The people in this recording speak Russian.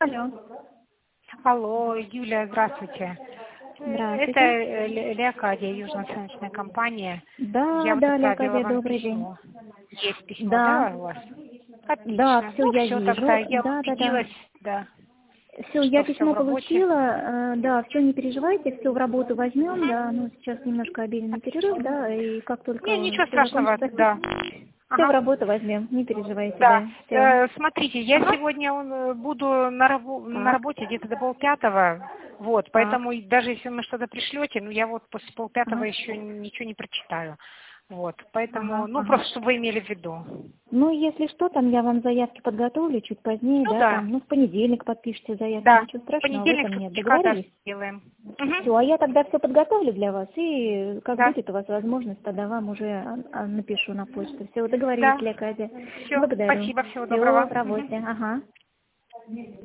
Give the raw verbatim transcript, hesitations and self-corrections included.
Алло. Алло, Юлия, здравствуйте. Э, Это Здравствуйте. э, Ле- Леокадия, Южно-Солнечная компания. Да, Я вот да, отправила Леокадия, вам добрый день. письмо. Есть письмо, Да, да, у вас? да, Отлично. все Ну, я все тогда, вижу. я Да, да, да. убедилась, да, Все, я что все в письмо работе. получила. э, Да, все, не переживайте, все в работу возьмем. Да, ну сейчас немножко обеденный перерыв, Отлично. да, и как Не, только ничего все страшного, закончится, да. все в Ага. работу возьмем. Не переживайте, Да, да. Все. э, смотрите, я Ага. сегодня э, буду на, рабо- на Так, работе где-то до полпятого, вот, так. поэтому и даже если вы что-то пришлете, ну я вот после полпятого Ага. еще ничего не прочитаю, вот, Ага, поэтому, ну ага. просто чтобы вы имели в виду. Ну, если что, там я вам заявки подготовлю чуть позднее, Ну да, да, там, ну, в понедельник подпишите заявки, да, ничего в страшного в понедельник этом с нет. утреца, да, Договорились? сделаем. Все, Мгм. а я тогда все подготовлю для вас, и как Да, будет у вас возможность, тогда вам уже а, а, напишу на почту. Все, договорились, да, Леокадия. все, Благодарю. спасибо, всего Все доброго. в работе, Мгм. ага.